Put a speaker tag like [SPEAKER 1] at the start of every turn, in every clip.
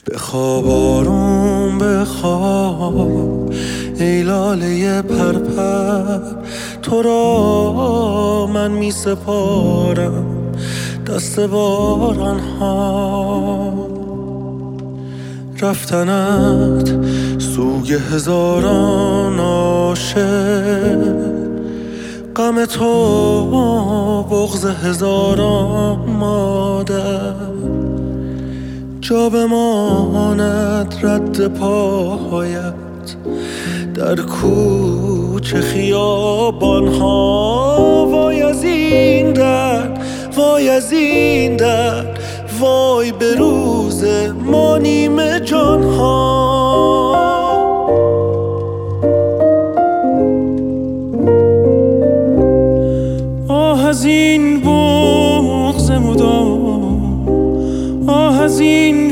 [SPEAKER 1] بخواب آروم بخواب ای لاله پرپر، تو را من می سپارم دست باران ها. رفتنت سوی هزاران عاشق، غم تو بغض هزاران مادر. جا بماند رد پایت در کوچه خیابان ها. وای از این درد، وای از این درد، وای به روز ما نیمه جان ها. آه از این بغض مدام، آه از این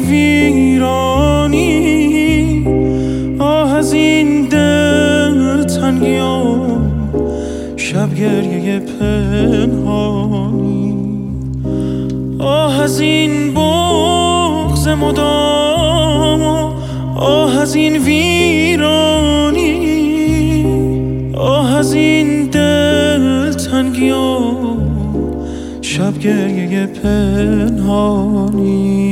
[SPEAKER 1] ویرانی، آه از این دل تنگیان، شب گریه پنهانی. آه از این بغض مدام، آه از این ویرانی، آه از این دل تنگیان، شب گریه پنهانی.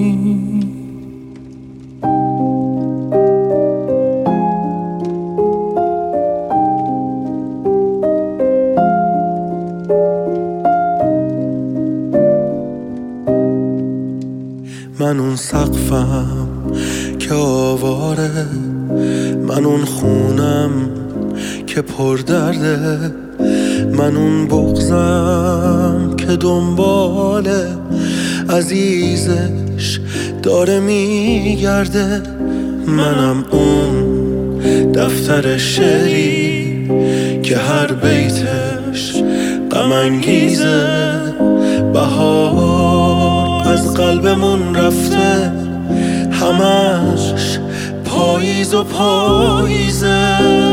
[SPEAKER 1] من اون سقفم که آواره، من اون خونم که پر درده، من اون بغضم که دنبال عزیزش داره میگرده. منم اون دفتر شعری که هر بیتش غم انگیزه. بهار از قلبمون رفته، همش پاییز و پاییزه.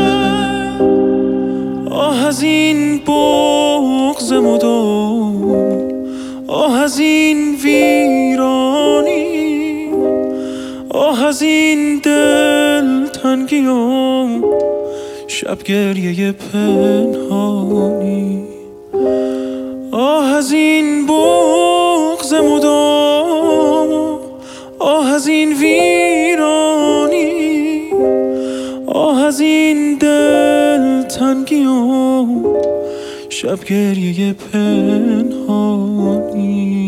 [SPEAKER 1] آه از این بغض مدام، آه از این ویرانی، آه از این دل تنگیام، شب گریه پنهانی. آه از این بغض مدام، آه از این ویرانی، آه از این دل تنگیام، شب گریه پنهانی.